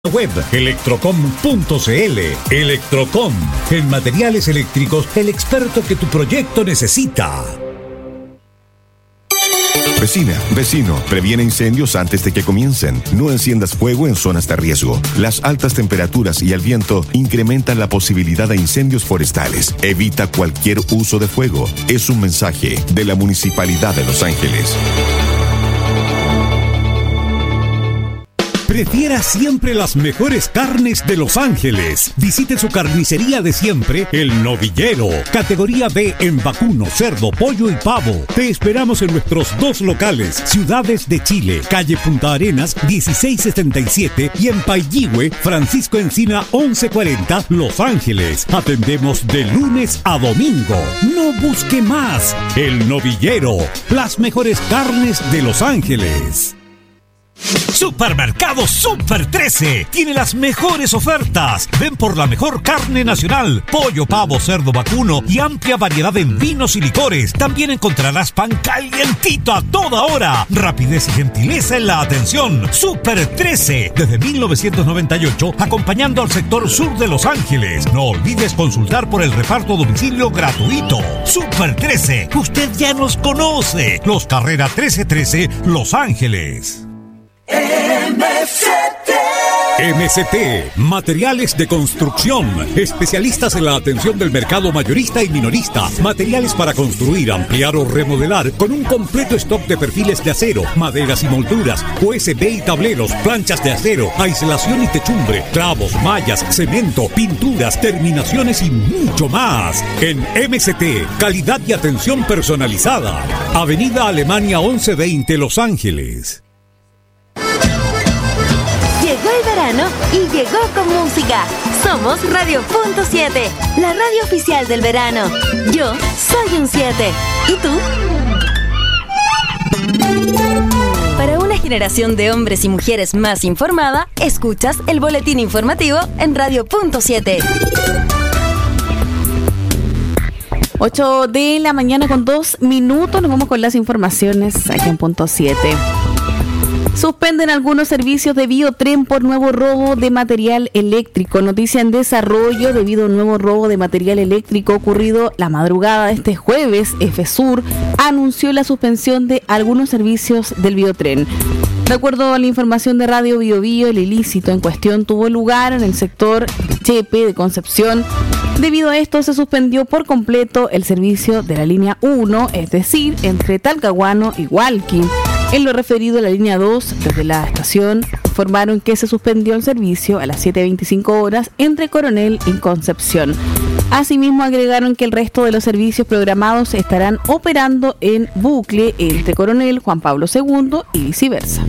Web electrocom.cl. Electrocom, en materiales eléctricos, el experto que tu proyecto necesita. Vecina, vecino, previene incendios antes de que comiencen. No enciendas fuego en zonas de riesgo. Las altas temperaturas y el viento incrementan la posibilidad de incendios forestales. Evita cualquier uso de fuego. Es un mensaje de la Municipalidad de Los Ángeles. Prefiera siempre las mejores carnes de Los Ángeles. Visite su carnicería de siempre, El Novillero. Categoría B en vacuno, cerdo, pollo y pavo. Te esperamos en nuestros 2 locales, Ciudades de Chile, calle Punta Arenas, 1677 y en Pailligüe, Francisco Encina, 1140, Los Ángeles. Atendemos de lunes a domingo. No busque más. El Novillero. Las mejores carnes de Los Ángeles. Supermercado Super 13 tiene las mejores ofertas. Ven por la mejor carne nacional, pollo, pavo, cerdo, vacuno y amplia variedad en vinos y licores. También encontrarás pan calientito a toda hora. Rapidez y gentileza en la atención. Super 13, desde 1998, acompañando al sector sur de Los Ángeles. No olvides consultar por el reparto a domicilio gratuito. Super 13, usted ya nos conoce. Los Carrera 1313, Los Ángeles. MCT, materiales de construcción, especialistas en la atención del mercado mayorista y minorista, materiales para construir, ampliar o remodelar, con un completo stock de perfiles de acero, maderas y molduras, USB y tableros, planchas de acero, aislación y techumbre, clavos, mallas, cemento, pinturas, terminaciones y mucho más. En MCT, calidad y atención personalizada. Avenida Alemania 1120, Los Ángeles. Llegó el verano y llegó con música. Somos Radio.7, la radio oficial del verano. Yo soy un 7. ¿Y tú? Para una generación de hombres y mujeres más informada, escuchas el boletín informativo en Radio.7. 8 de la mañana con 2 minutos. Nos vamos con las informaciones aquí en Punto 7. Suspenden algunos servicios de Biotren por nuevo robo de material eléctrico. Noticia en desarrollo debido a un nuevo robo de material eléctrico ocurrido la madrugada de este jueves. FSUR anunció la suspensión de algunos servicios del Biotren. De acuerdo a la información de Radio Bio Bio, el ilícito en cuestión tuvo lugar en el sector Chepe de Concepción. Debido a esto, se suspendió por completo el servicio de la línea 1, es decir, entre Talcahuano y Hualqui. En lo referido a la línea 2, desde la estación, informaron que se suspendió el servicio a las 7:25 horas entre Coronel y Concepción. Asimismo, agregaron que el resto de los servicios programados estarán operando en bucle entre Coronel, Juan Pablo II y viceversa.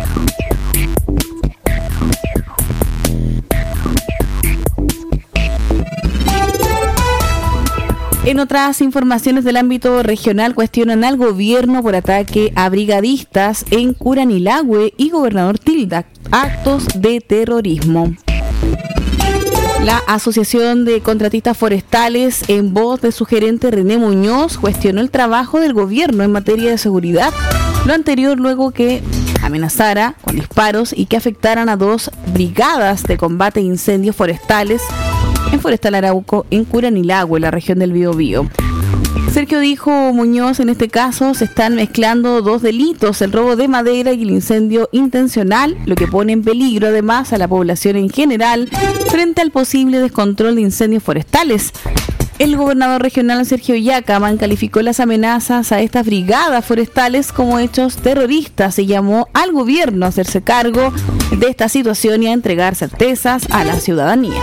En otras informaciones del ámbito regional, cuestionan al gobierno por ataque a brigadistas en Curanilahue y Gobernador Tilda, actos de terrorismo. La Asociación de Contratistas Forestales, en voz de su gerente René Muñoz, cuestionó el trabajo del gobierno en materia de seguridad, lo anterior luego que amenazara con disparos y que afectaran a 2 brigadas de combate a incendios forestales en Forestal Arauco, en Curanilahue, la región del Biobío. Sergio dijo Muñoz, en este caso se están mezclando 2 delitos, el robo de madera y el incendio intencional, lo que pone en peligro además a la población en general frente al posible descontrol de incendios forestales. El gobernador regional Sergio Yacaman calificó las amenazas a estas brigadas forestales como hechos terroristas y llamó al gobierno a hacerse cargo de esta situación y a entregar certezas a la ciudadanía.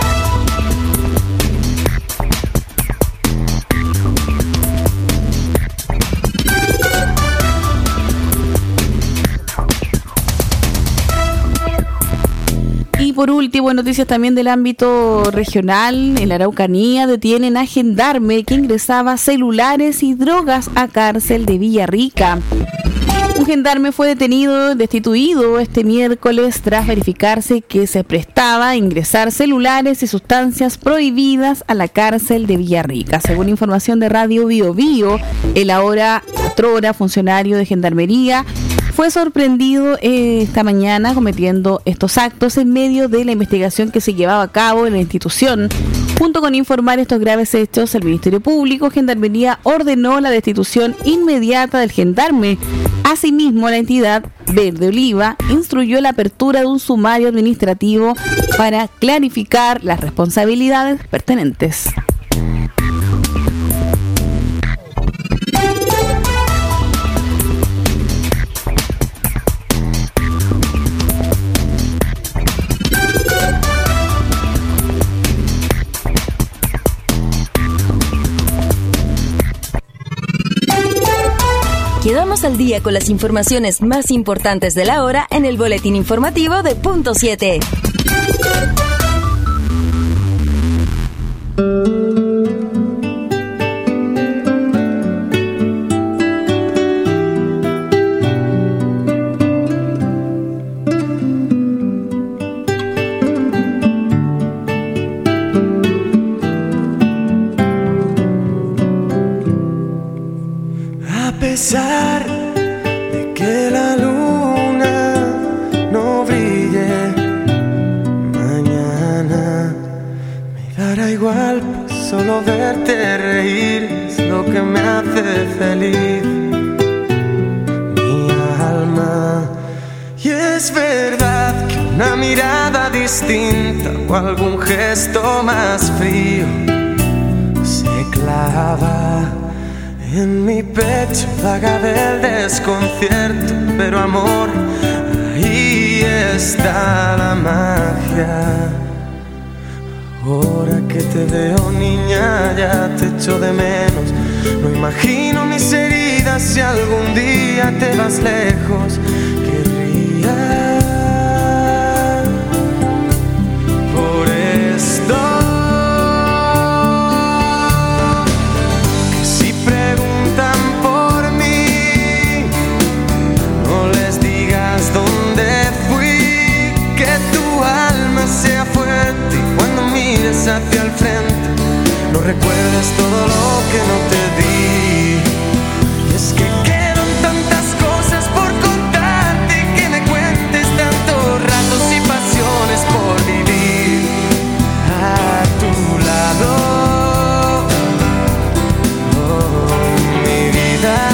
Y por último, noticias también del ámbito regional. En la Araucanía detienen a gendarme que ingresaba celulares y drogas a cárcel de Villarrica. Un gendarme fue detenido, destituido este miércoles tras verificarse que se prestaba a ingresar celulares y sustancias prohibidas a la cárcel de Villarrica. Según información de Radio Bio Bio, el ahora patrona funcionario de gendarmería fue sorprendido esta mañana cometiendo estos actos en medio de la investigación que se llevaba a cabo en la institución. Junto con informar estos graves hechos, el Ministerio Público, Gendarmería, ordenó la destitución inmediata del gendarme. Asimismo, la entidad Verde Oliva instruyó la apertura de un sumario administrativo para clarificar las responsabilidades pertinentes. Quedamos al día con las informaciones más importantes de la hora en el boletín informativo de Punto 7. A pesar de que la luna no brille mañana, me dará igual, pues solo verte reír es lo que me hace feliz mi alma. Y es verdad que una mirada distinta o algún gesto más frío se clava en mi pecho, vaga del desconcierto, pero amor, ahí está la magia. Ahora que te veo, niña, ya te echo de menos. No imagino mis heridas si algún día te vas lejos. Querría por esto sea fuerte y cuando mires hacia el frente no recuerdes todo lo que no te di. Y es que quedan tantas cosas por contarte que me cuentes tantos ratos y pasiones por vivir a tu lado, oh, mi vida.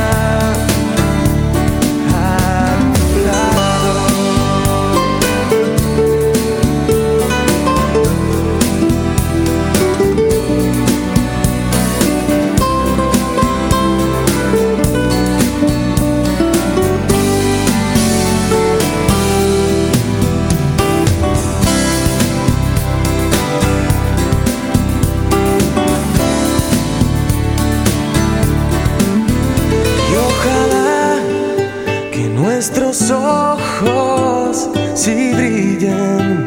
Nuestros ojos si brillen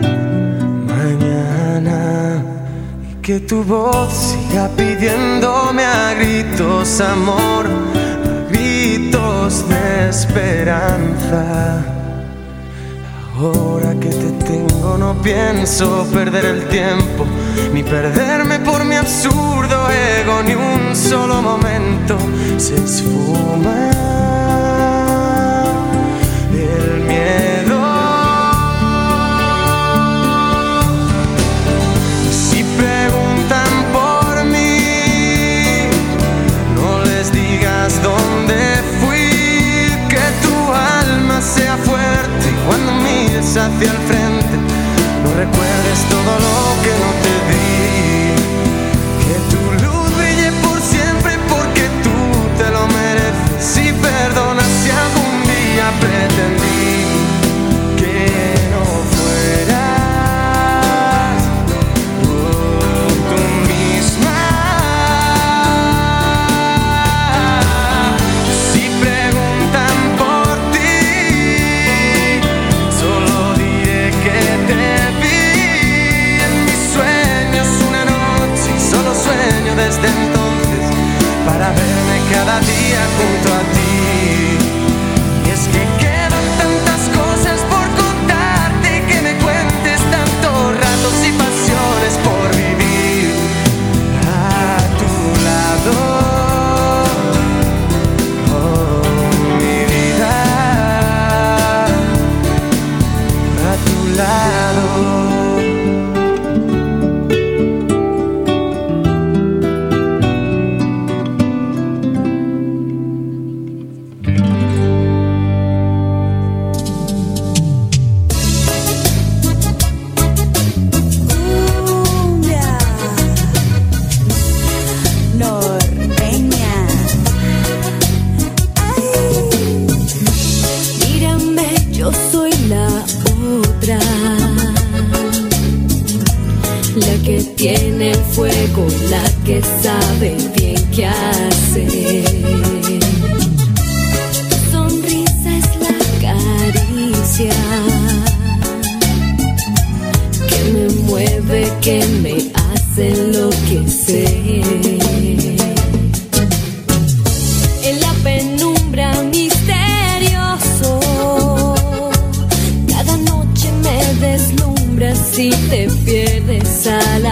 mañana y que tu voz siga pidiéndome a gritos amor, a gritos de esperanza. Ahora que te tengo no pienso perder el tiempo ni perderme por mi absurdo ego, ni un solo momento se esfuma el miedo. Si preguntan por mí, no les digas dónde fui, que tu alma sea fuerte y cuando mires hacia el frente no recuerdes todo lo que no te di. Que tu luz brille por siempre porque tú te lo mereces y perdona si algún día pretendí que no fueras tú misma. Si preguntan por ti, solo diré que te vi en mis sueños una noche y solo sueño desde entonces para verme cada día junto a ti. Es que quedan tantas cosas por contarte que me cuentes tantos ratos y pasiones por vivir a tu lado, oh, mi vida. la que tiene el fuego, la que sabe bien qué hacer. Tu sonrisa es la caricia que me mueve, que me hace enloquecer. En la penumbra misterioso, cada noche me deslumbras y te pierdes al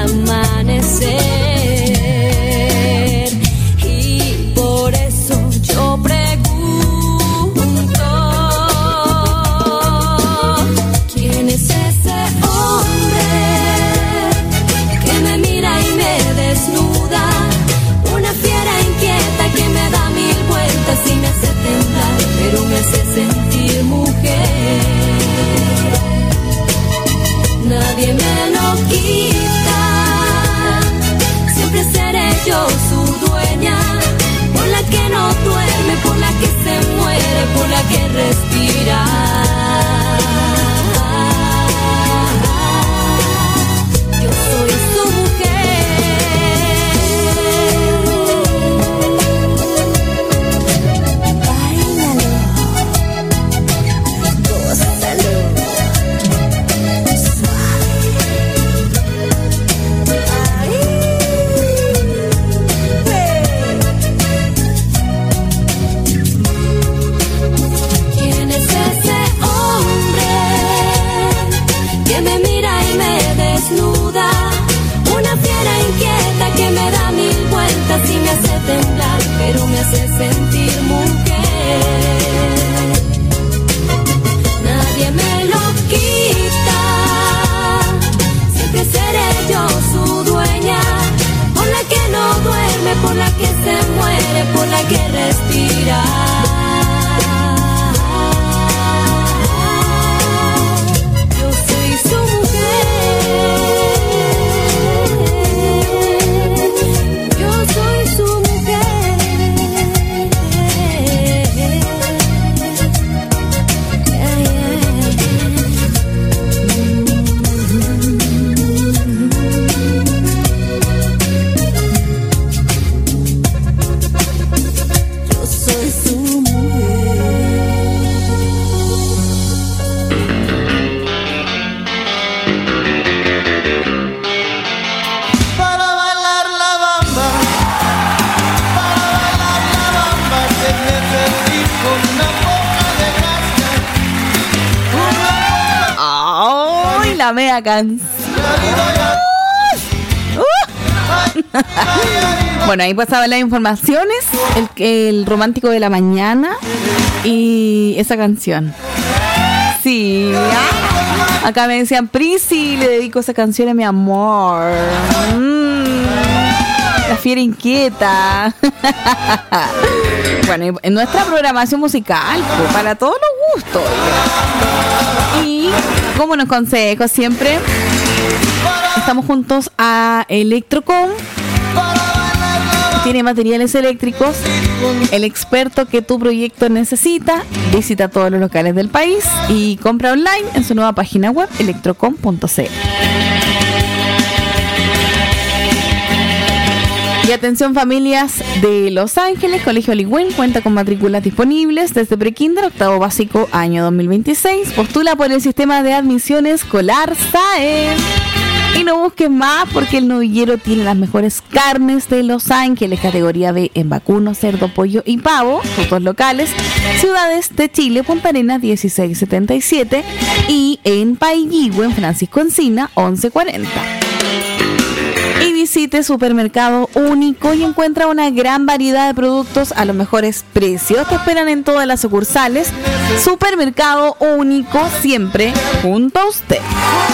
amanecer. Y por eso yo pregunto, ¿quién es ese hombre que me mira y me desnuda? Una fiera inquieta que me da mil vueltas y me hace temblar, pero me hace sentir mujer. Nadie me lo quita, siempre seré yo su dueña, por la que no duerme, por la que se muere, por la que respira. Yo soy su mujer. Báilalo, gózalo. ¿Quién es ese hombre que me mira y me desnuda? Una fiera inquieta que me da mil vueltas y me hace temblar, pero me hace sentir mujer. Nadie me lo quita, siempre seré yo su dueña, por la que no duerme, por la que se muere, por la que respira. Yo soy su mujer. Yo soy su mujer. Yo soy su Para bailar la bamba, que me perdí con una boca de ¡Ay, la mega canción! Bueno, ahí pasaban las informaciones, el romántico de la mañana y esa canción. Sí, acá me decían, Prisi, le dedico esa canción a mi amor. La fiera inquieta. Bueno, en nuestra programación musical, pues, para todos los gustos. Y como nos consejo siempre, estamos juntos a Electrocom. Tiene materiales eléctricos, el experto que tu proyecto necesita. Visita todos los locales del país y compra online en su nueva página web electrocom.cl. Y atención, familias de Los Ángeles, Colegio Ligüen cuenta con matrículas disponibles desde prekinder, octavo básico, año 2026. Postula por el sistema de admisión escolar SAE. Y no busques más, porque el novillero tiene las mejores carnes de Los Ángeles, categoría B en vacuno, cerdo, pollo y pavo. Sus dos locales, ciudades de Chile, Punta Arenas 1677 y en Paiguigüe, en Francisco Encina 1140. Y visite Supermercado Único y encuentra una gran variedad de productos a los mejores precios. Te esperan en todas las sucursales. Supermercado Único, siempre junto a usted.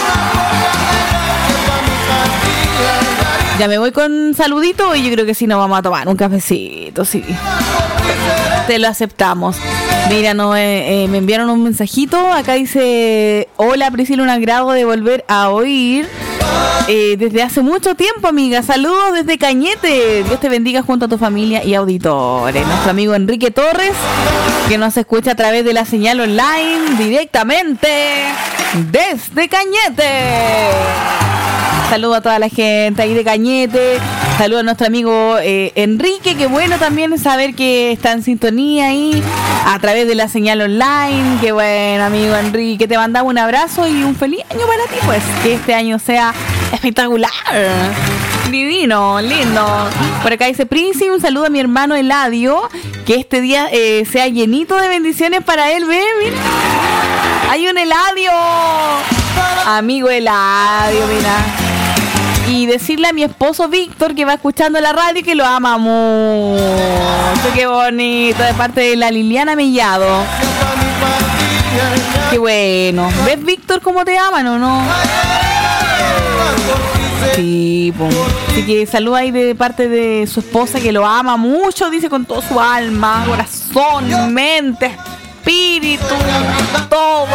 Ya me voy con saludito y yo creo que sí nos vamos a tomar un cafecito, sí. Te lo aceptamos. Mira, me enviaron un mensajito. Acá dice: hola Priscila, un agrado de volver a oír desde hace mucho tiempo, amiga. Saludos desde Cañete. Dios te bendiga junto a tu familia y auditores. Nuestro amigo Enrique Torres, que nos escucha a través de la señal online directamente desde Cañete. Saludo a toda la gente ahí de Cañete. Saludo a nuestro amigo Enrique, que bueno también saber que está en sintonía ahí a través de la señal online. Qué bueno, amigo Enrique. Te mandamos un abrazo y un feliz año para ti, pues. Que este año sea espectacular. Divino, lindo. Por acá dice Príncipe, un saludo a mi hermano Eladio. Que este día sea llenito de bendiciones para él. Ve, mira. Hay un Eladio. Amigo Eladio, mira. Y decirle a mi esposo Víctor que va escuchando la radio y que lo ama mucho. Qué bonito, de parte de la Liliana Mellado. Qué bueno. ¿Ves, Víctor, cómo te aman o no? Sí, pues. Así que saluda ahí de parte de su esposa que lo ama mucho, dice, con todo su alma, corazón, mente, espíritu, todo.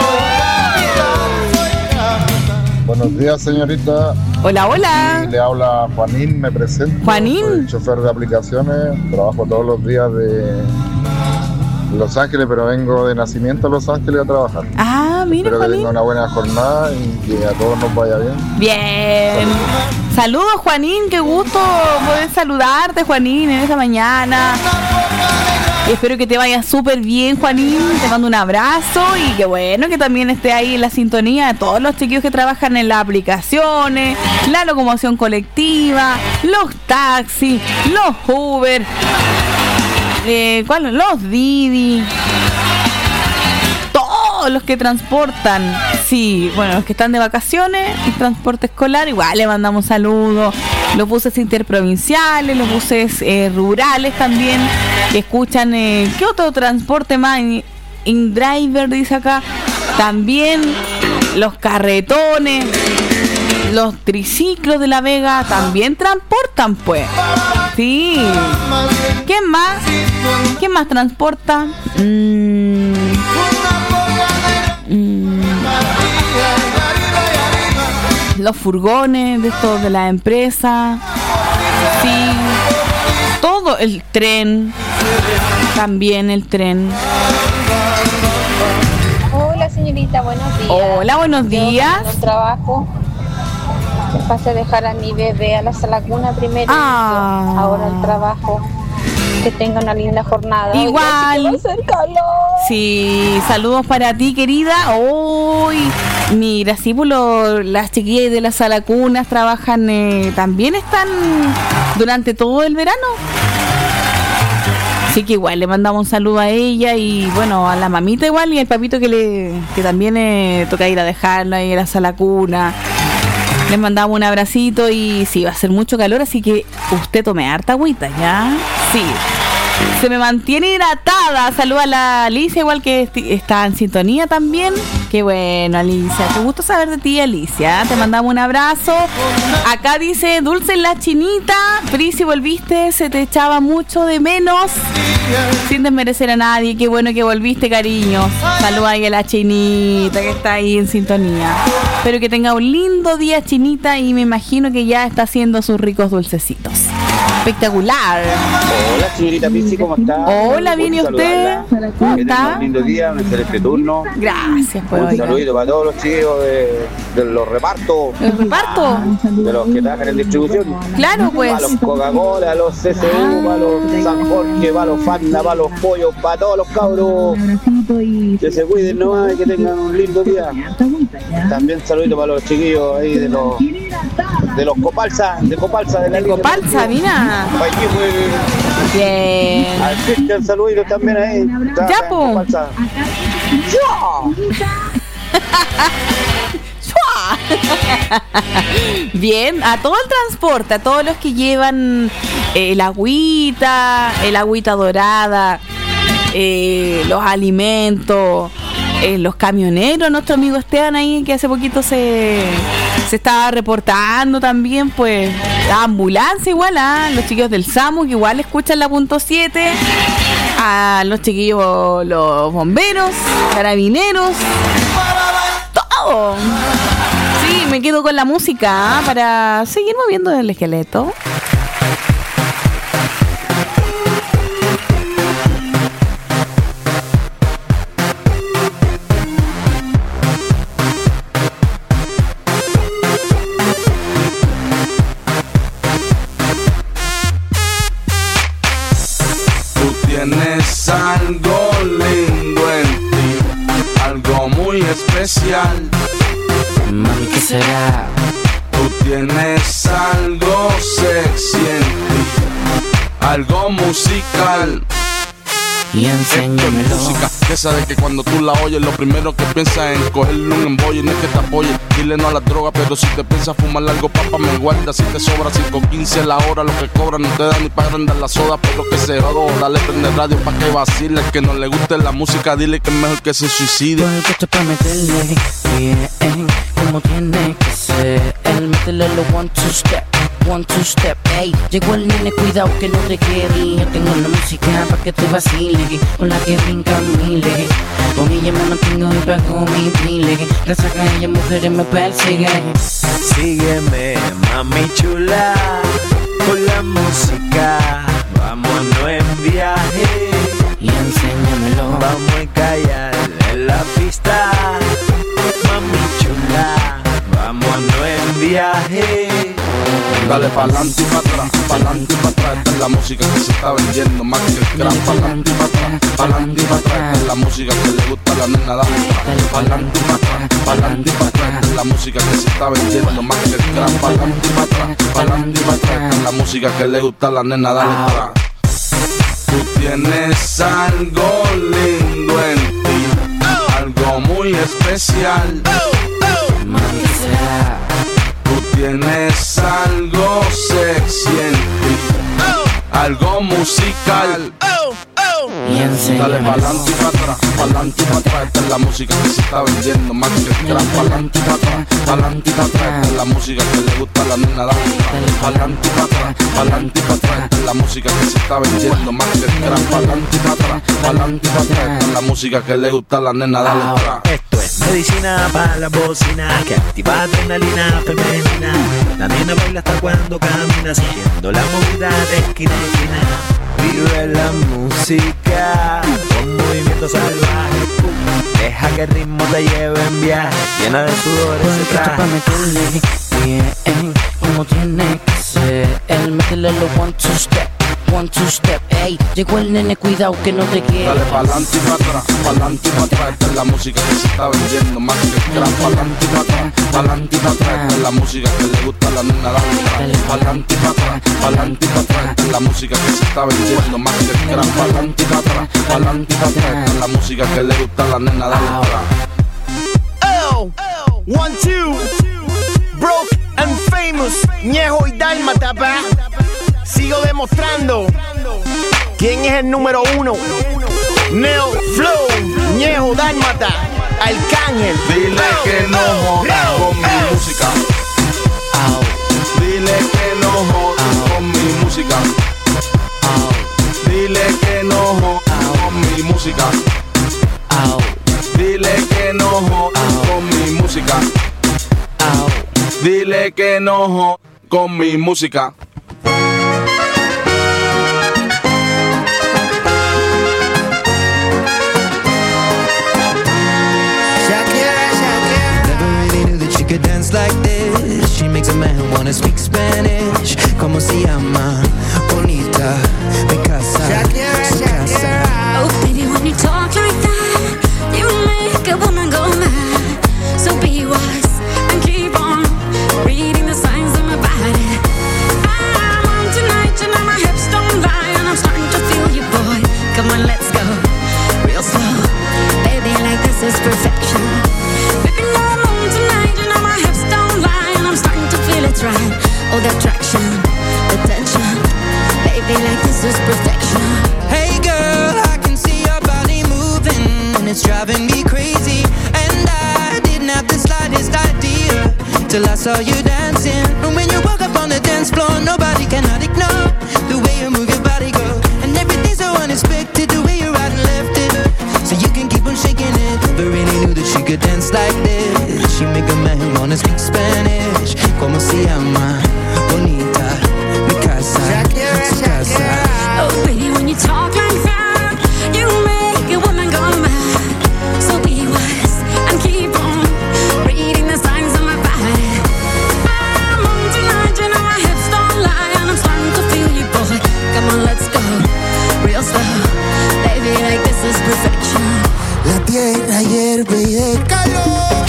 Buenos días, señorita. Hola, hola. Le habla Juanín, me presento. Juanín. Soy chofer de aplicaciones, trabajo todos los días de Los Ángeles, pero vengo de nacimiento a Los Ángeles a trabajar. Ah, mira, espero Juanín. que tenga una buena jornada y que a todos nos vaya bien. Bien. Saludos, Juanín, qué gusto poder saludarte, Juanín, en esta mañana. Y espero que te vaya súper bien, Juanín. Te mando un abrazo y qué bueno que también esté ahí en la sintonía de todos los chiquillos que trabajan en las aplicaciones, la locomoción colectiva, los taxis, los Uber, los Didi, todos los que transportan. Sí, bueno, los que están de vacaciones, el transporte escolar, igual le mandamos saludos. Los buses interprovinciales, los buses rurales también, que escuchan. ¿Qué otro transporte más? InDriver, dice acá. También los carretones, los triciclos de La Vega también transportan, pues. Sí. ¿Quién más? ¿Quién más transporta? Los furgones de estos de la empresa. Sí. Todo el tren. También el tren. Hola, señorita, buenos días. Hola, buenos días. Yo, trabajo. Pasé a dejar a mi bebé a la sala cuna primero. Ahora el trabajo. Que tenga una linda jornada. Igual. Va a hacer calor. Sí, saludos para ti, querida. Hoy, mira, sí, pues las chiquillas de las salacunas trabajan, también están durante todo el verano. Así que igual le mandamos un saludo a ella y bueno, a la mamita igual y al papito que también toca ir a dejarla ahí en la salacuna. Les mandamos un abracito y sí, va a ser mucho calor, así que usted tome harta agüita, ¿ya? Sí. Se me mantiene hidratada. Saluda a la Alicia, igual que está en sintonía también. Qué bueno, Alicia. Qué gusto saber de ti, Alicia. Te mandamos un abrazo. Acá dice Dulce en la Chinita. Prisi, volviste, se te echaba mucho de menos. Sin desmerecer a nadie. Qué bueno que volviste, cariño. Saluda ahí a la Chinita que está ahí en sintonía. Espero que tenga un lindo día, Chinita, y me imagino que ya está haciendo sus ricos dulcecitos. Espectacular. Hola, señorita Pizzi, ¿cómo está? Hola, bien, ¿y usted? ¿Cómo está? Un lindo día, un excelente turno. Gracias, pues. Un saludito para todos los chicos de los repartos. ¿El reparto? De los que trabajan en distribución. Claro, pues. Para los Coca-Cola, los CSU, para los San Jorge, para los Fanta, para los Pollos, para todos los cabros. Que se cuiden nomás y que tengan un lindo día. También saludito para los chiquillos ahí de los Copalsa, de la Copalsa, mira. Bien. Al Cristian, saluditos también ahí. Ya, po. Bien, a todo el transporte, a todos los que llevan el agüita dorada, los alimentos, los camioneros, nuestro amigo Esteban ahí que hace poquito se estaba reportando también, pues la ambulancia igual, los chiquillos del SAMU que igual escuchan la .7, a los chiquillos, los bomberos, carabineros, todo. Sí, me quedo con la música para seguir moviendo el esqueleto. especial. Mami, ¿qué será? Tú tienes algo sexy en ti, algo musical. Y enséñamelo. Esto es música, que sabe que cuando tú la oyes, lo primero que piensas es en cogerle un embollo. No es que te apoye, dile no a la droga, pero si te piensas fumar algo, papá, me guarda. Si te sobra 5.15 la hora, lo que cobra no te da ni para agrandar la soda, pero que se joda. Dale, prende radio pa' que vacile. El que no le guste la música, dile que es mejor que se suicide. Porque esto es pa' meterle bien, como tiene que ser. El métele lo 1, 2 step. 1, 2 step, ey, llegó el nene, cuidado que no te quede. Yo tengo la música pa' que te vacile, con la que brincan miles. Con ella me mantengo y pago mi pile. Gracias a ella mujeres me persiguen. Sígueme, mami chula, con la música. Vámonos en viaje y enséñamelo. Vamos a callar en la pista, mami chula. Vámonos en viaje. Dale pa'lante y pa' atrás, pa'lante y pa' atrás. Esta es la música que se está vendiendo más que el crack. Pa'lante y pa' atrás, pa'lante y pa' atrás. Esta es la música que le gusta a la nena, dale pa'lante y pa' atrás, pa'lante y pa' atrás. Esta es la música que se está vendiendo más que el crack. Pa'lante y pa' atrás, pa'lante y pa' atrás. Esta es la música que le gusta a la nena, dale atrás. Tú tienes algo lindo en ti, algo muy especial. Mami, será. Tú tienes algo sexy en ti, algo musical. Dale pa'lante y pa' atrás, pa'lante y pa' atrás. Esta es la música que se está vendiendo más que el crack. Pa'lante y pa' atrás, pa'lante y pa' atrás. Esta es la música que le gusta a la nena, dale pa'lante y pa' atrás, pa'lante y pa' atrás. Esta es la música que se está vendiendo más que el crack. Pa'lante y pa' atrás, pa'lante y pa' atrás. Esta es la música que le gusta a la nena, dale atrás. Esto es medicina para la bocina, que activa adrenalina femenina. La nena baila hasta cuando camina, siguiendo la movida de esquina a esquina. Vive la música con movimiento salvaje. Deja que el ritmo te lleve en viaje, llena de sudores se traje. Pa' meterle bien, como tiene que ser. El métele lo 1, 2 step. 1, 2 step, ey, llegó el nene, cuidado que no te quiere. Dale pa'lante y pa' atrás, pa'lante y pa' atrás. Esta es la música que se está vendiendo más que el crack. Pa'lante y pa' atrás, pa'lante y pa' atrás. Esta es la música que le gusta a la nena, dale pa'lante y pa' atrás, pa'lante y pa' atrás. Esta es la música que se está vendiendo más que el crack. Pa'lante y pa' atrás, pa'lante y pa' atrás. Esta es la música que le gusta a la nena, dale atrás. Oh, 1, 2, broke and famous, Ñejo y Dálmata, pa. Sigo demostrando quién es el número 1. Neo Flow, Ñejo, Dálmata, Arcángel. Dile que no jodas con mi música. Dile que no jodas con mi música. Dile que no jodas con mi música. Dile que no jodas con mi música. Dile que no jodas con mi música. Could dance like this. She makes a man wanna speak Spanish. Como se llama? Bonita, mi casa, su casa. Oh baby, when you talk like that, you make a woman go mad. So be wise and keep on reading the signs of my body. I'm on tonight, you know my hips don't lie, and I'm starting to feel you, boy. Come on, let's go real slow, baby. Like this is perfection. Baby, no, I'm on tonight, you know my hips don't lie, and I'm starting to feel it's right. Oh, the attraction, the tension, baby, like this is perfection. Hey girl, I can see your body moving, and it's driving me crazy. And I didn't have the slightest idea till I saw you dancing. And when you walk up on the dance floor, nobody cannot ignore the way you move your body, girl. And everything's so unexpected, the way you right and left it, so you can keep on shaking it. Never really knew that she could dance like this. She make a man wanna speak Spanish. Como se llama? Bonita, mi casa, su casa. Oh baby, when you talk like that, you make a woman go mad. So be wise and keep on reading the signs of my body. I'm on tonight, you know my hips don't lie, and I'm starting to feel you, boy. Come on, let's go real slow, baby, like this is perfection. La tierra hierve y de calor.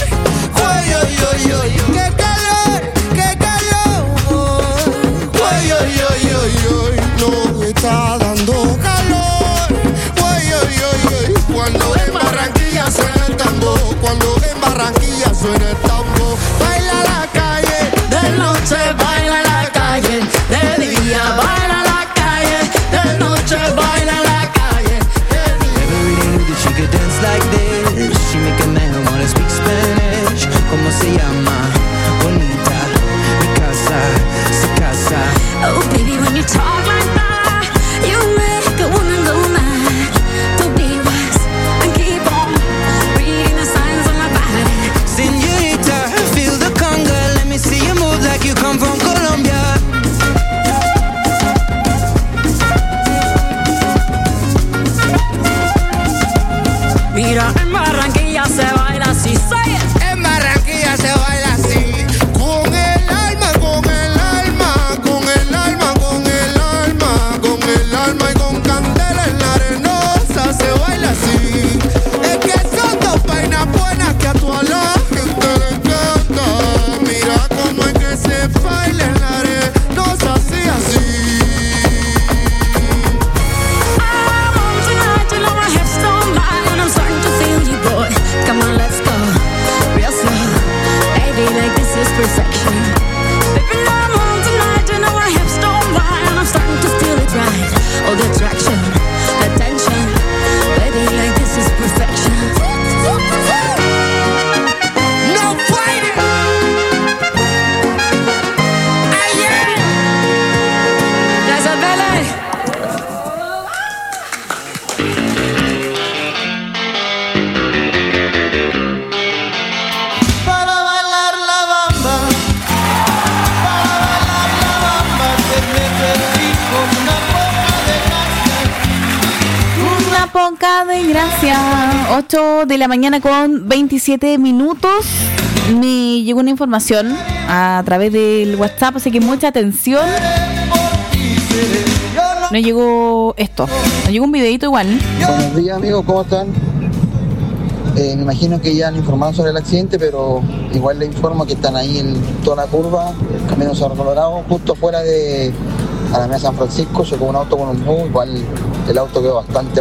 Cade, gracias. 8 de la mañana con 27 minutos. Me llegó una información a través del WhatsApp, así que mucha atención. Nos llegó esto, nos llegó un videito igual. Buenos días, amigos, ¿cómo están? Me imagino que ya han informado sobre el accidente, pero igual les informo que están ahí en toda la curva, camino Cerro Colorado, justo afuera de Alameda San Francisco. Chocó un auto con un bus, igual el auto quedó bastante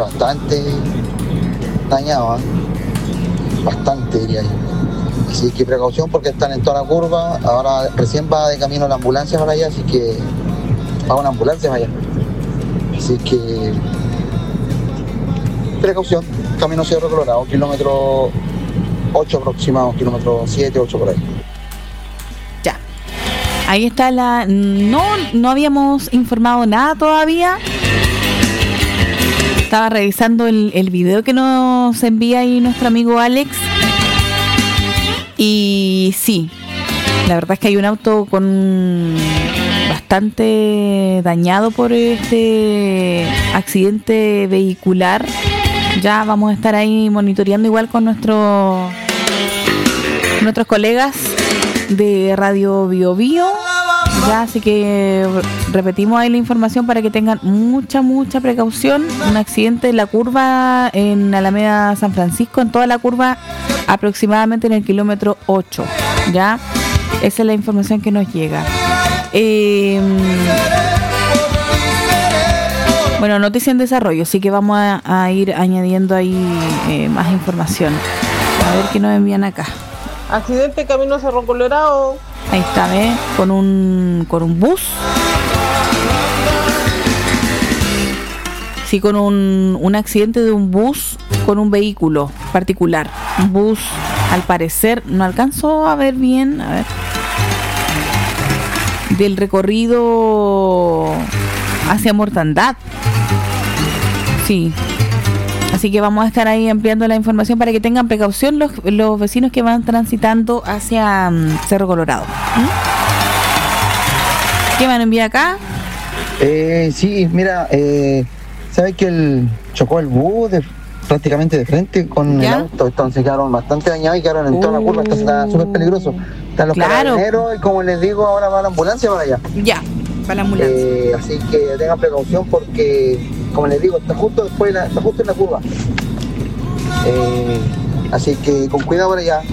dañado, bastante diría yo. Así que precaución porque están en toda la curva. Ahora recién va de camino la ambulancia para allá, así que va una ambulancia para allá. Así que precaución, camino Cerro Colorado, kilómetro 8 aproximado, kilómetro 7, 8 por ahí. Ya, ahí está la... No habíamos informado nada todavía. Estaba revisando el video que nos envía ahí nuestro amigo Alex. Y sí, la verdad es que hay un auto con bastante dañado por este accidente vehicular. Ya vamos a estar ahí monitoreando igual con nuestros colegas de Radio Bio Bio. Ya, así que repetimos ahí la información para que tengan mucha precaución. Un accidente en la curva en Alameda San Francisco, en toda la curva, aproximadamente en el kilómetro 8. Ya, esa es la información que nos llega. Bueno, noticia en desarrollo, así que vamos a ir añadiendo ahí más información. A ver qué nos envían acá. Accidente camino Cerro Colorado. Ahí está, ¿ves? Con un bus. Sí, con un accidente de un bus con un vehículo particular. Un bus, al parecer, no alcanzó a ver bien, a ver. Del recorrido hacia Mortandad. Sí. Así que vamos a estar ahí ampliando la información para que tengan precaución los vecinos que van transitando hacia Cerro Colorado. ¿Qué van a enviar acá? Sí, mira, ¿sabes que chocó el bus prácticamente de frente con el auto? Entonces quedaron bastante dañados y quedaron en toda la curva. Está súper peligroso. Están los carabineros y, como les digo, ahora va la ambulancia para allá. Ya, para la ambulancia. Así que tengan precaución porque, como les digo, está justo después está justo en la curva. Así que con cuidado por allá.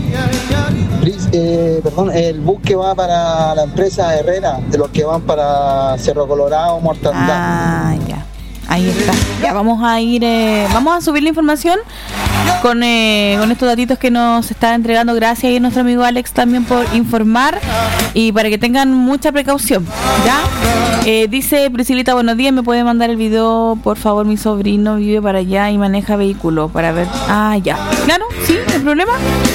El bus que va para la empresa Herrera, de los que van para Cerro Colorado, Mortandad. Ah, ya. Ahí está. Ya vamos a ir, vamos a subir la información con estos datitos que nos está entregando. Gracias a nuestro amigo Alex también por informar y para que tengan mucha precaución. ¿Ya? Dice Priscilita, buenos días, ¿me puede mandar el video? Por favor, mi sobrino vive para allá y maneja vehículo para ver. Ah, ya. Claro, sí, no hay problema.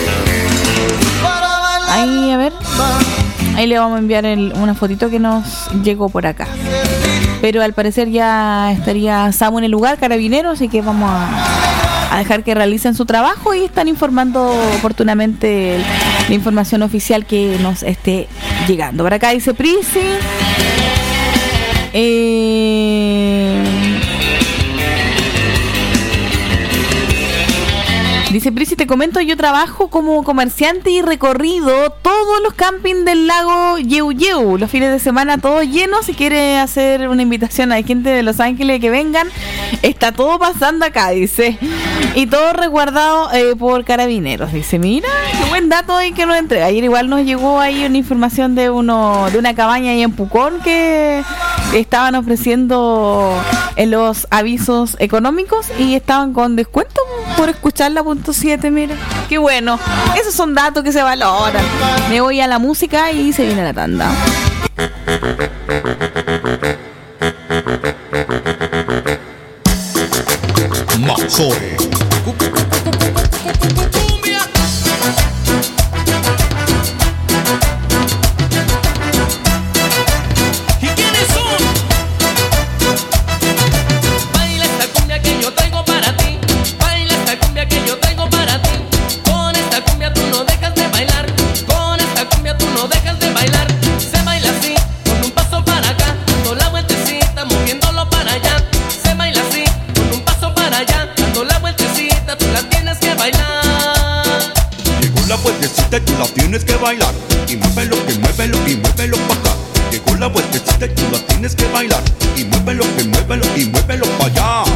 Ahí, a ver. Ahí le vamos a enviar una fotito que nos llegó por acá. Pero al parecer ya estaría Samu en el lugar, Carabineros, así que vamos a dejar que realicen su trabajo y están informando oportunamente la información oficial que nos esté llegando. Por acá dice Prisi. Dice Prisi, te comento, yo trabajo como comerciante y recorrido todos los campings del lago Yeu Yeu. Los fines de semana todos llenos. Si quiere hacer una invitación a la gente de Los Ángeles que vengan, está todo pasando acá, dice. Y todo resguardado por carabineros. Dice, mira, qué buen dato ahí que nos entrega. Ayer igual nos llegó ahí una información de una cabaña ahí en Pucón que estaban ofreciendo en los avisos económicos y estaban con descuento por escuchar la punto 7, mira. Qué bueno. Esos son datos que se valoran. Me voy a la música y se viene la tanda. Mazore. Moviéndolo para allá, se baila así, con un paso para allá, dando la vuelta. tienes que bailar. Y muévelo, que muévelo, y muévelo pa' acá. Llegó la vueltecita y tú la tienes que bailar. Y muévelo, que muévelo, y muévelo pa' allá.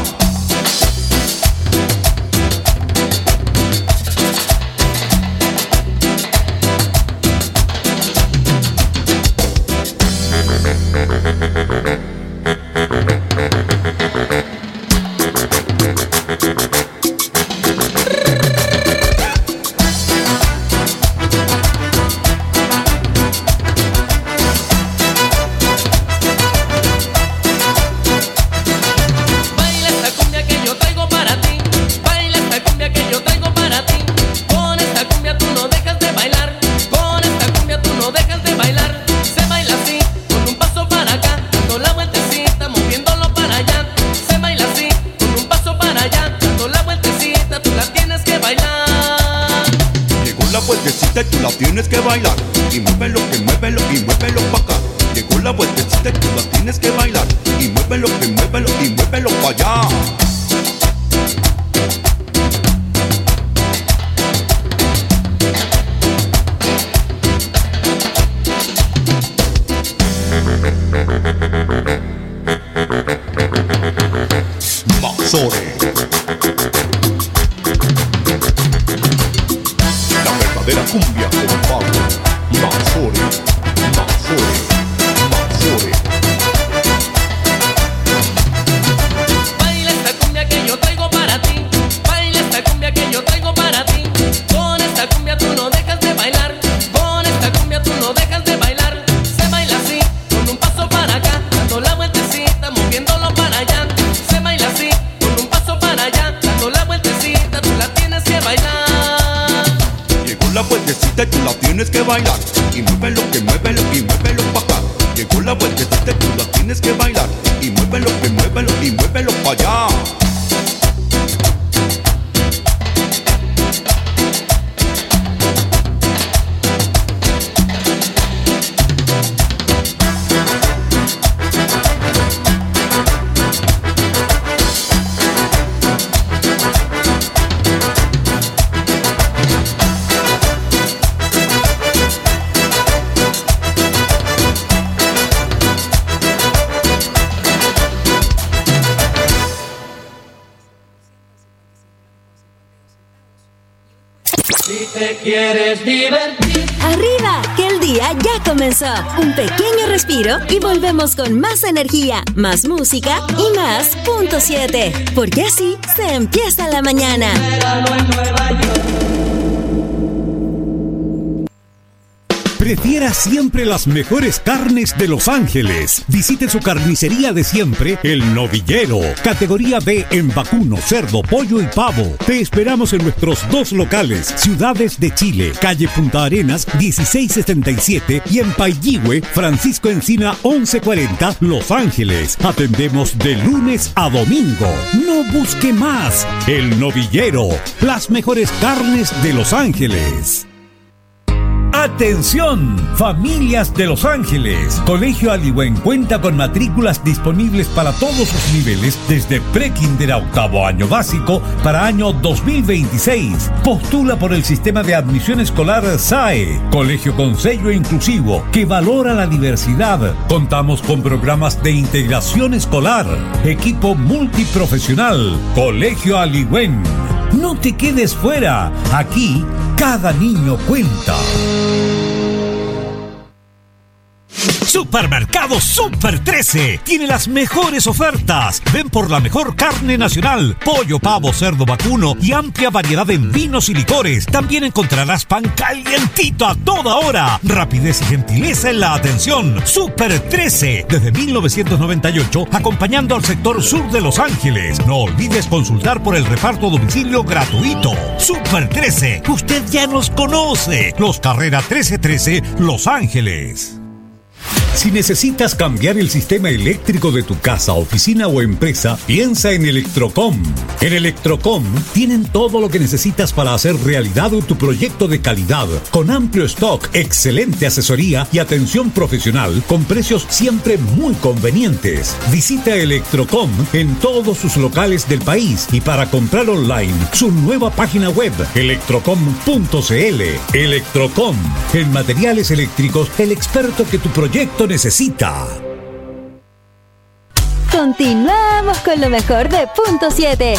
vueltecita y tú la tienes que bailar. Y muévelo, que muévelo, y muévelo pa' acá. Llegó la vueltecita y tú la tienes que bailar. Y muévelo, que muévelo, y muévelo pa' allá. Mazore. La verdadera cumbia con Pablo. Mazore, Mazore, Mazore. Baila esta cumbia que yo traigo para ti. Baila esta cumbia que yo traigo para ti. Con esta cumbia tú no dejas de bailar. Con esta cumbia tú no dejas de bailar. Se baila así, con un paso para acá, dando la vueltecita, moviéndolo para allá. Se baila así, con un paso para allá, dando la vueltecita, tú la tienes que bailar. Llegó la vueltecita y tú la tienes que bailar. Y muévelo, que muévelo, y muévelo pa' acá. Llegó la vueltecita y tú la tienes que bailar. Y muévelo, que muévelo, y muévelo pa' allá. Si te quieres divertir. Arriba, que el día ya comenzó. Un pequeño respiro y volvemos con más energía, más música y más punto 7. Porque así se empieza la mañana. Prefiera siempre las mejores carnes de Los Ángeles. Visite su carnicería de siempre, El Novillero. Categoría B en vacuno, cerdo, pollo y pavo. Te esperamos en nuestros dos locales, Ciudades de Chile, calle Punta Arenas 1677 y en Pailligüe, Francisco Encina 1140, Los Ángeles. Atendemos de lunes a domingo. No busque más. El Novillero, las mejores carnes de Los Ángeles. ¡Atención! Familias de Los Ángeles. Colegio Aliwen cuenta con matrículas disponibles para todos sus niveles desde pre-kinder a octavo año básico para año 2026. Postula por el sistema de admisión escolar SAE. Colegio con sello inclusivo que valora la diversidad. Contamos con programas de integración escolar. Equipo multiprofesional. Colegio Aliwen. No te quedes fuera. Aquí, cada niño cuenta. Supermercado Super 13 tiene las mejores ofertas. Ven por la mejor carne nacional, pollo, pavo, cerdo, vacuno y amplia variedad en vinos y licores. También encontrarás pan calientito a toda hora. Rapidez y gentileza en la atención. Super 13, desde 1998, acompañando al sector sur de Los Ángeles. No olvides consultar por el reparto a domicilio gratuito. Super 13, usted ya nos conoce. Los Carrera 1313, Los Ángeles. Si necesitas cambiar el sistema eléctrico de tu casa, oficina o empresa, piensa en Electrocom. En Electrocom tienen todo lo que necesitas para hacer realidad tu proyecto de calidad, con amplio stock, excelente asesoría y atención profesional, con precios siempre muy convenientes. Visita Electrocom en todos sus locales del país y para comprar online, su nueva página web, electrocom.cl. Electrocom, en materiales eléctricos, el experto que tu proyecto necesita. Continuamos con lo mejor de Punto 7.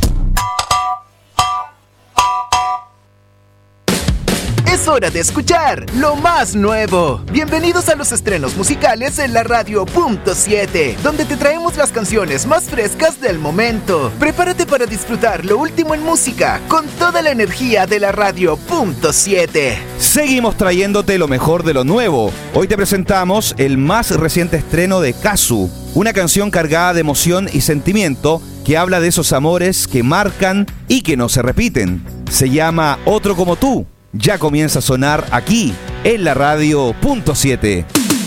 Es hora de escuchar lo más nuevo. Bienvenidos a los estrenos musicales en la radio Punto 7, donde te traemos las canciones más frescas del momento. Prepárate para disfrutar lo último en música con toda la energía de la radio Punto 7. Seguimos trayéndote lo mejor de lo nuevo. Hoy te presentamos el más reciente estreno de Kazu, una canción cargada de emoción y sentimiento que habla de esos amores que marcan y que no se repiten. Se llama Otro como tú. Ya comienza a sonar aquí, en la radio Punto 7.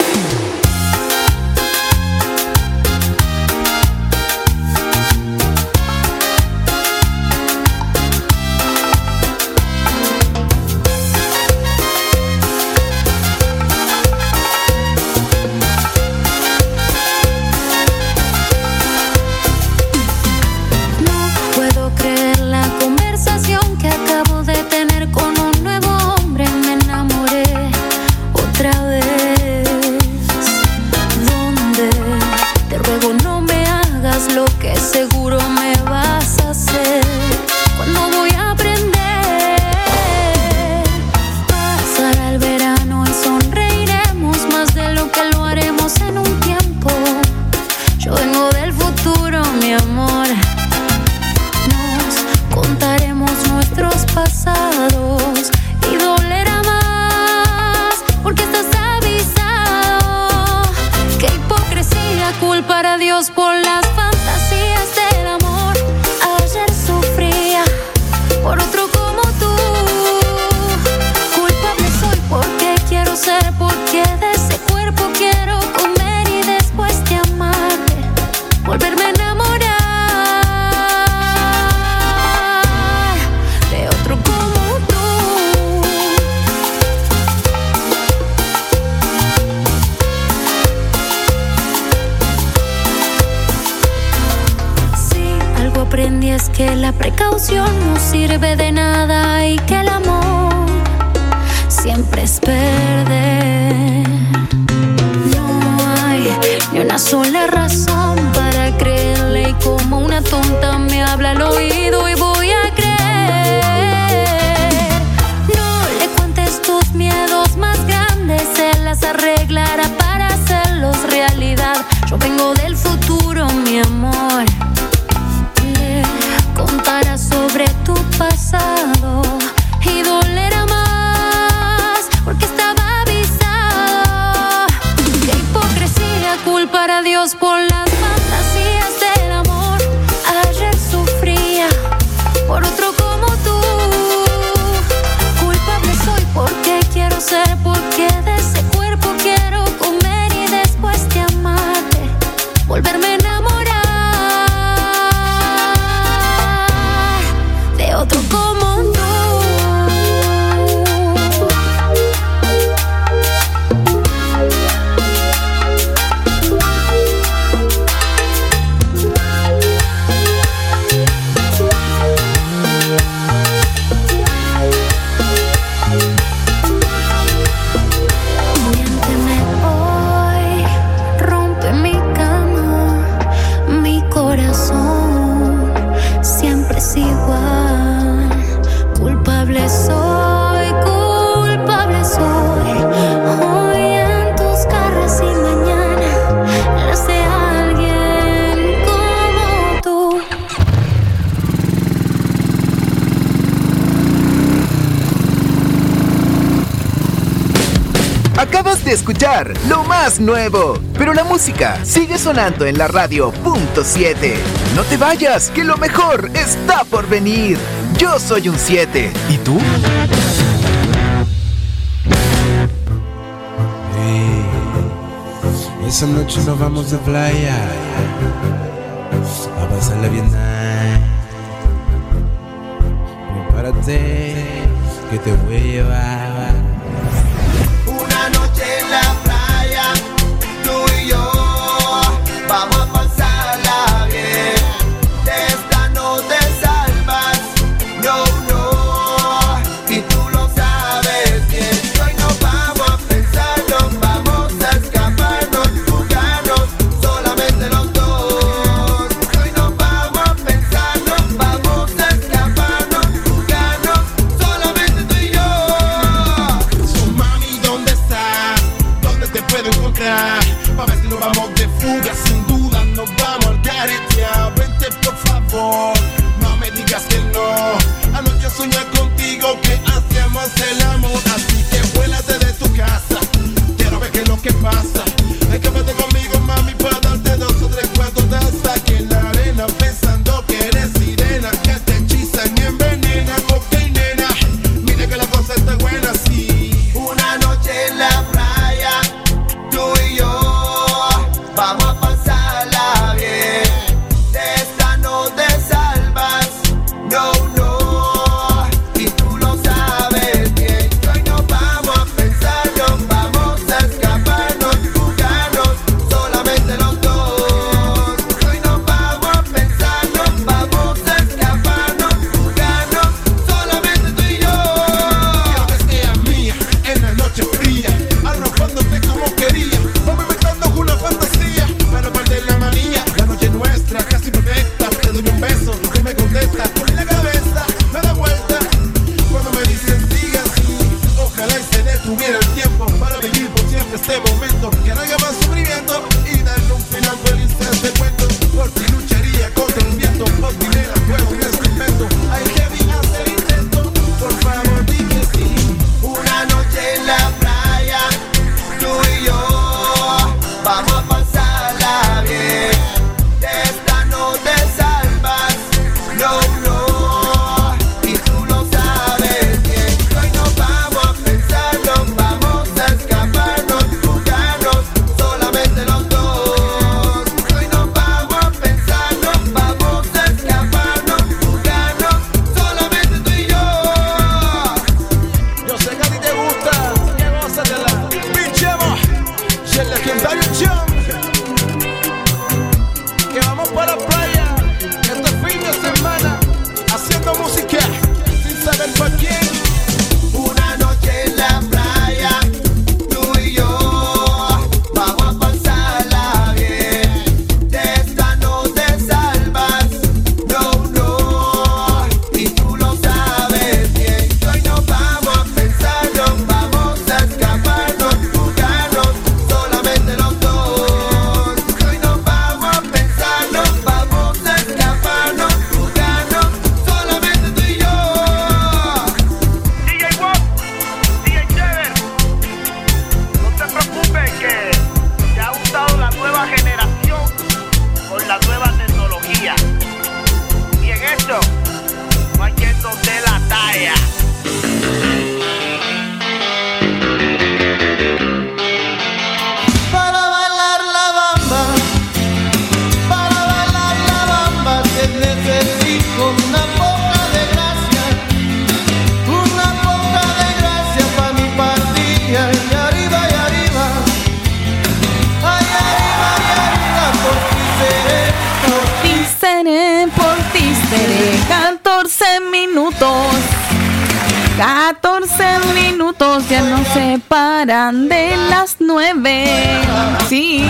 Acabas de escuchar lo más nuevo, pero la música sigue sonando en la radio Punto 7. No te vayas, que lo mejor está por venir. Yo soy un 7. ¿Y tú? esa noche nos vamos de playa a pasarla bien nice. Prepárate que te voy a llevar. Una noche en la playa, tú y yo vamos a pasarla bien. De esta no te salvas, no, no, y tú lo sabes bien. Hoy nos vamos a pensar, nos vamos a escaparnos, jugarnos solamente los dos. Hoy nos vamos a pensar, nos vamos a escaparnos, jugarnos solamente tú y yo. So, mami, ¿dónde estás? ¿Dónde te puedo encontrar? Pa' ver si nos vamos de fuga, sin duda nos vamos al caretear. Vente por favor, no me digas que no. Anoche soñé contigo que hacíamos el amor, así que vuélate de tu casa. Quiero ver qué es lo que pasa. Escápate conmigo, mami, para darte 2 o 3 cuartos de hasta aquí en la arena, pensando que eres sirena, que te hechizan y envenenan. Ok, nena, mira que la cosa está buena, sí. Una noche en la playa, tú y yo vamos a pasarla bien. De esta no te salvas, no, no, y tú lo sabes bien. Hoy nos vamos a pensar, nos vamos a escaparnos, jugarnos solamente los dos. Hoy nos vamos a pensar, nos vamos a escaparnos, jugarnos solamente tú y yo. Quiero que seas mía en la noche fría, arropándote como quería. Vamos inventando una fantasía para perder la manía. La noche nuestra casi perfecta. Te doy un beso, tú me contestas. Por la cabeza, me da vuelta. Cuando me dicen siga así, ojalá y se detuviera el tiempo para vivir por siempre este momento. Que no haya más sufrimiento y darle un final feliz a este cuento. Por ti lucharía contra el viento, por ti nena fuego un instrumento. Hay que hacer intento, por favor di que sí. Una noche en la playa, tú y yo vamos a pasarla bien. De esta no te salvas, no, no, y tú lo sabes bien. Hoy nos vamos a pensar, nos vamos a escaparnos, jugarnos solamente los dos. Hoy nos vamos a pensar, nos vamos a escaparnos, jugarnos solamente tú y yo. Yo sé que a ti te gusta, que gózatela. Pinchemos, y el legendario Chum. Que vamos para la playa, este fin de semana, haciendo música, sin saber para quién. Una noche en la playa, tú y yo vamos a pasarla bien. De esta no te salvas, no, no, y tú lo sabes bien. Hoy nos vamos a pensar, nos vamos a escaparnos, jugarnos solamente los dos. Hoy nos vamos a pensar, nos vamos a escaparnos, jugarnos solamente tú y yo. DJ Wop, DJ Chever, no te preocupes que te ha gustado la nueva generación con la nueva tecnología. Y en esto no hay quien nos dé la talla. Para bailar la bamba, te necesito una poca de gracia, pa' mi partida. Y arriba, ay, arriba, Por ti seré 14 minutos. 14 minutos ya nos separan de las 9. Sí.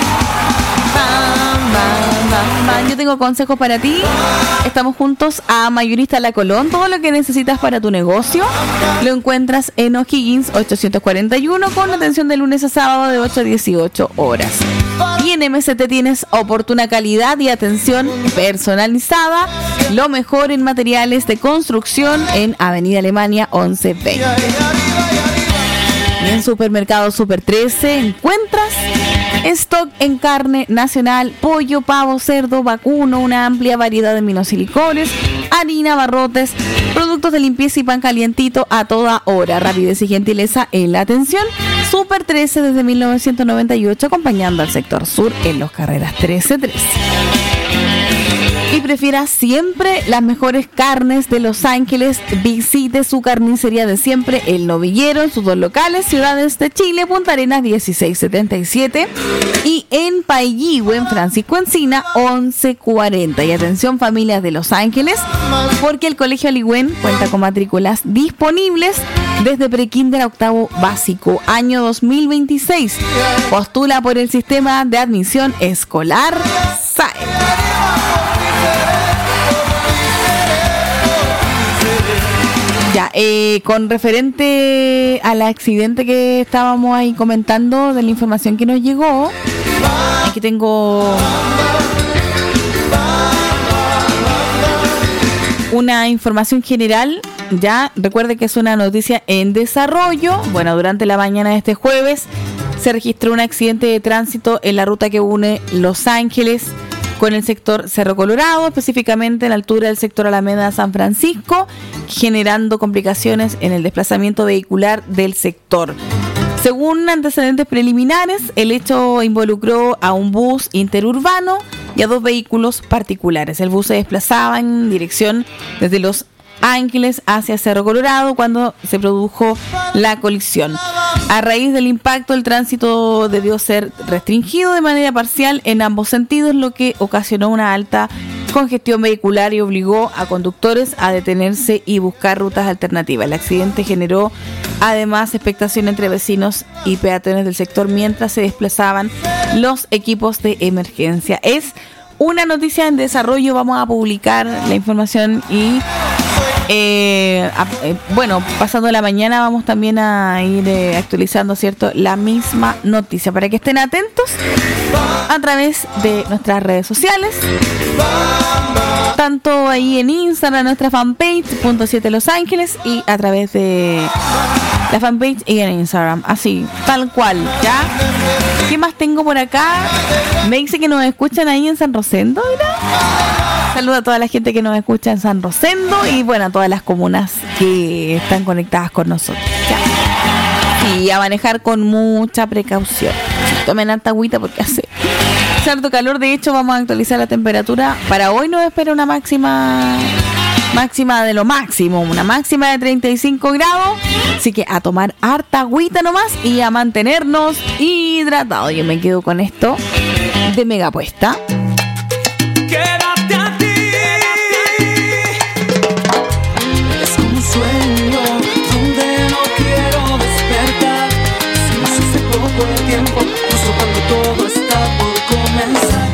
Yo tengo consejos para ti. Estamos juntos a Mayorista La Colón. Todo lo que necesitas para tu negocio lo encuentras en O'Higgins 841 con atención de lunes a sábado de 8 a 18 horas. Y en MST tienes oportuna calidad y atención personalizada. Lo mejor en materiales de construcción en Avenida Alemania 1120. En Supermercado Super 13 encuentras stock en carne nacional, pollo, pavo, cerdo, vacuno, una amplia variedad de vinos y licores, harina, barrotes, productos de limpieza y pan calientito a toda hora. Rapidez y gentileza en la atención. Super 13 desde 1998, acompañando al sector sur en los carreras 13-13. Y prefiera siempre las mejores carnes de Los Ángeles, visite su carnicería de siempre, El Novillero, en sus dos locales, ciudades de Chile, Punta Arenas 1677 y en Paillihue, en Francisco Encina 1140. Y atención familias de Los Ángeles, porque el Colegio Aligüen cuenta con matrículas disponibles desde prekinder a octavo básico, año 2026. Postula por el sistema de admisión escolar SAE. Ya, con referente al accidente que estábamos ahí comentando, de la información que nos llegó, aquí tengo una información general. Ya, recuerde que es una noticia en desarrollo. Bueno, durante la mañana de este jueves se registró un accidente de tránsito en la ruta que une Los Ángeles con el sector Cerro Colorado, específicamente en la altura del sector Alameda San Francisco, generando complicaciones en el desplazamiento vehicular del sector. Según antecedentes preliminares, el hecho involucró a un bus interurbano y a dos vehículos particulares. El bus se desplazaba en dirección desde Los Ángeles hacia Cerro Colorado cuando se produjo la colisión. A raíz del impacto, el tránsito debió ser restringido de manera parcial en ambos sentidos, lo que ocasionó una alta congestión vehicular y obligó a conductores a detenerse y buscar rutas alternativas. El accidente generó además expectación entre vecinos y peatones del sector mientras se desplazaban los equipos de emergencia. Es una noticia en desarrollo, vamos a publicar la información y bueno, pasando la mañana vamos también a ir actualizando, ¿cierto?, la misma noticia para que estén atentos a través de nuestras redes sociales, tanto ahí en Instagram, nuestra fanpage .7 Los Ángeles, y a través de la fanpage y en Instagram, así, tal cual, ¿ya? ¿Qué más tengo por acá? Me dice que nos escuchan ahí en San Rosendo, mira. Saludo a toda la gente que nos escucha en San Rosendo y bueno, a todas las comunas que están conectadas con nosotros. Ya. Y a manejar con mucha precaución. Tomen harta agüita porque hace cierto calor. De hecho, vamos a actualizar la temperatura. Para hoy nos espera una máxima de lo máximo, una máxima de 35 grados. Así que a tomar harta agüita nomás y a mantenernos hidratados. Yo me quedo con esto de Mega Puesta. Quédate a ti. Es un sueño donde no quiero despertar. Si no hace poco el tiempo, justo cuando todo está por comenzar.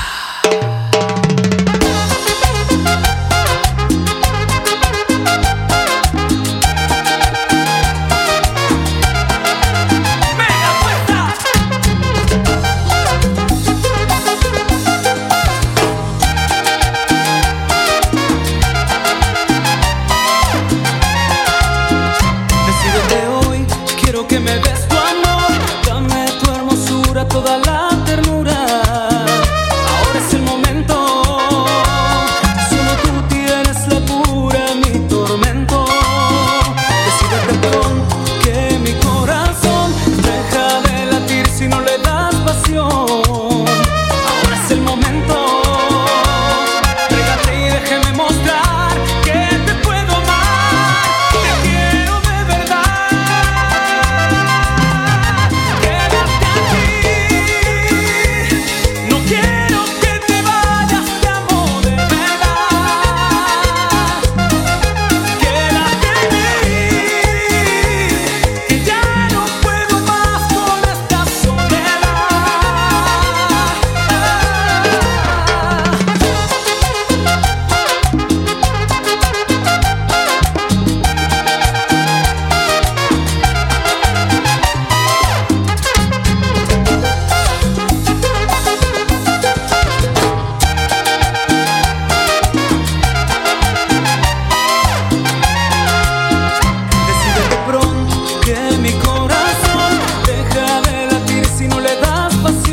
Toda la ternura, ahora es el momento. Solo tú tienes la cura, mi tormento. Decídete pronto que mi corazón deja de latir si no le das pasión. Ahora es el momento. Trégate y déjeme mostrar que te puedo amar. Te quiero de verdad.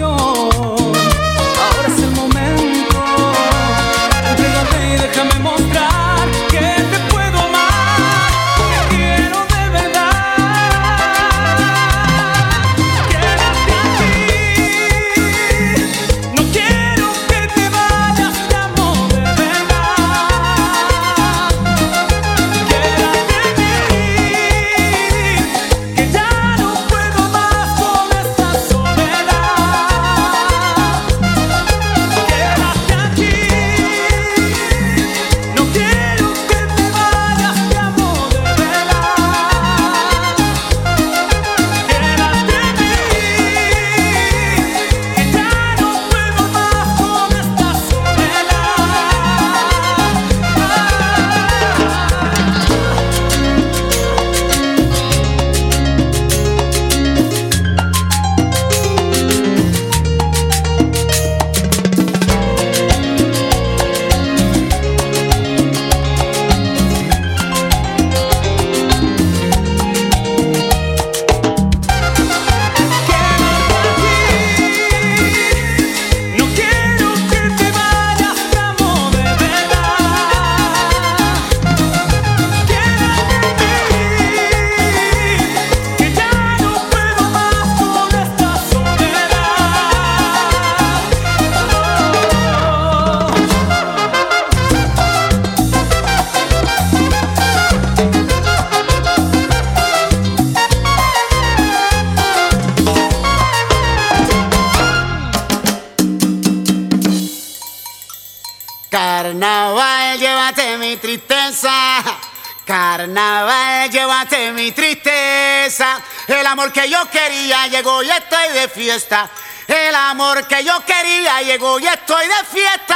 pasión. Ahora es el momento, entrégate y déjame mostrar que te puedo amar, que quiero de verdad. Quédate aquí, no quiero que te vayas, te amo de verdad. Quédate aquí, que ya no puedo más con esta soledad. Quédate aquí, no quiero que te vayas, te amo de verdad. Quédate aquí, que ya no puedo más con esta no quiero que te vayas, te amo de verdad. Quédate aquí, que ya no puedo más con esta Carnaval, llévate mi tristeza. Carnaval, llévate mi tristeza. El amor que yo quería llegó y estoy de fiesta. El amor que yo quería llegó y estoy de fiesta.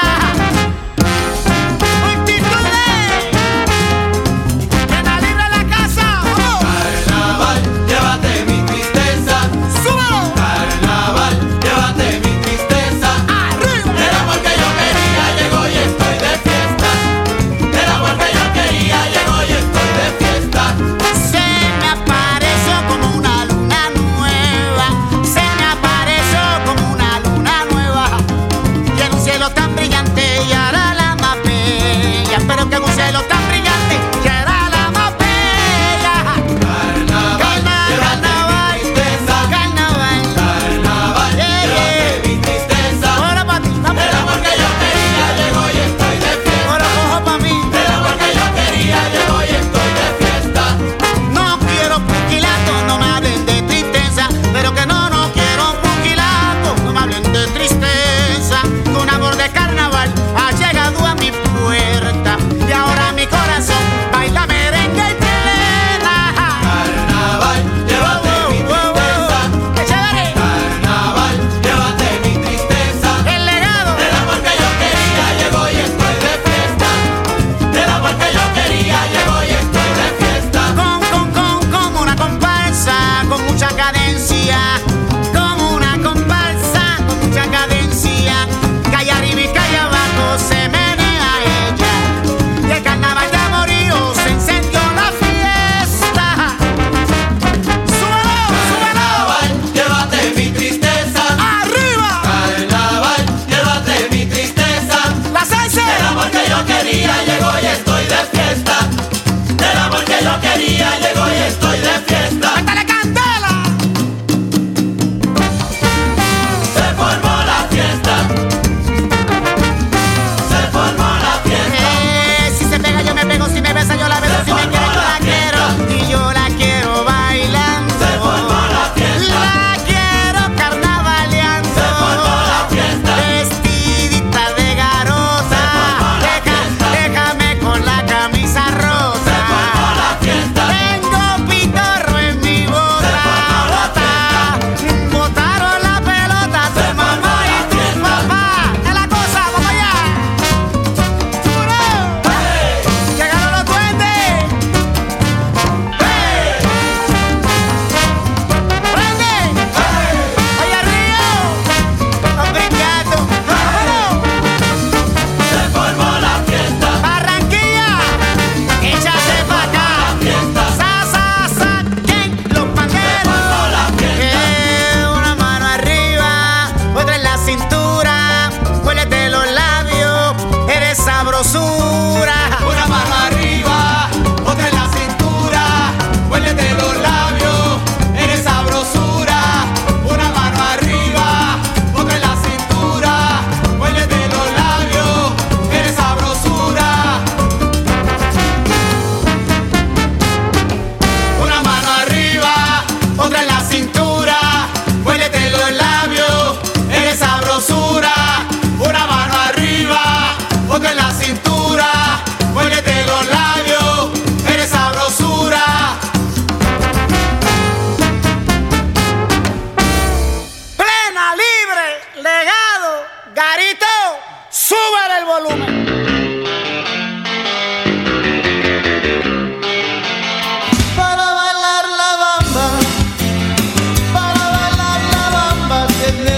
Carnaval, llévate mi tristeza. Carnaval, llévate mi tristeza. El amor que yo quería llegó y estoy de fiesta. El amor que yo quería llegó y estoy de fiesta. Se me apareció como una luna nueva. Se me apareció como una luna nueva. Y en un cielo tan brillante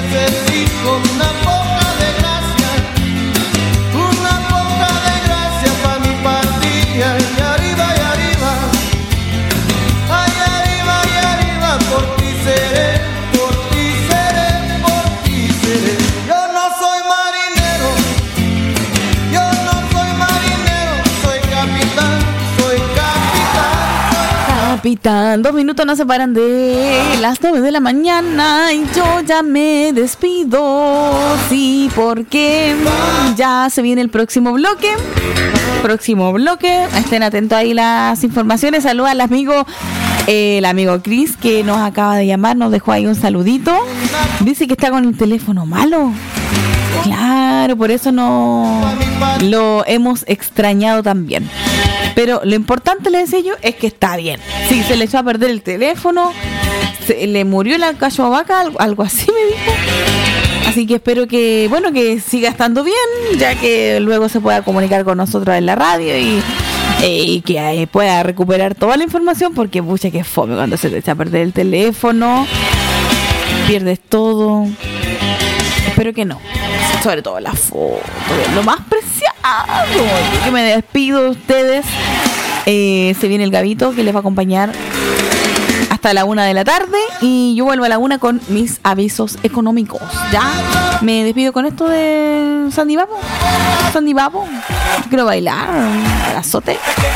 necesito una poca de gracia pa' mi partida. Y arriba, ay, arriba, por ti seré, por ti seré, por ti seré. Yo no soy marinero, soy capitán, Capitán. 2 minutos nos separan de las 9 de la mañana y yo ya me despido. Sí, porque ya se viene el próximo bloque. Estén atentos ahí las informaciones. Saluda al amigo el amigo Chris, que nos acaba de llamar, nos dejó ahí un saludito. Dice que está con el teléfono malo. Claro, por eso no lo hemos extrañado también. Pero lo importante, le decía yo, es que está bien. Sí, se le echó a perder el teléfono, se le murió la cacho vaca, algo así me dijo. Así que espero que, bueno, que siga estando bien, ya que luego se pueda comunicar con nosotros en la radio y que pueda recuperar toda la información, porque pucha que fome cuando se te echa a perder el teléfono, pierdes todo. Espero que no, sobre todo la foto, lo más preciado. Que me despido de ustedes. Se viene el Gabito, que les va a acompañar hasta la 1 de la tarde, y yo vuelvo a la 1 con mis avisos económicos. Ya me despido con esto de Sandy Bapo. Quiero bailar al azote.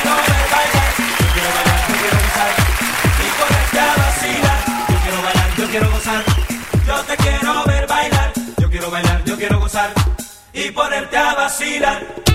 Yo quiero gozar, yo te quiero ver bailar. Yo quiero bailar, yo quiero gozar y ponerte a vacilar.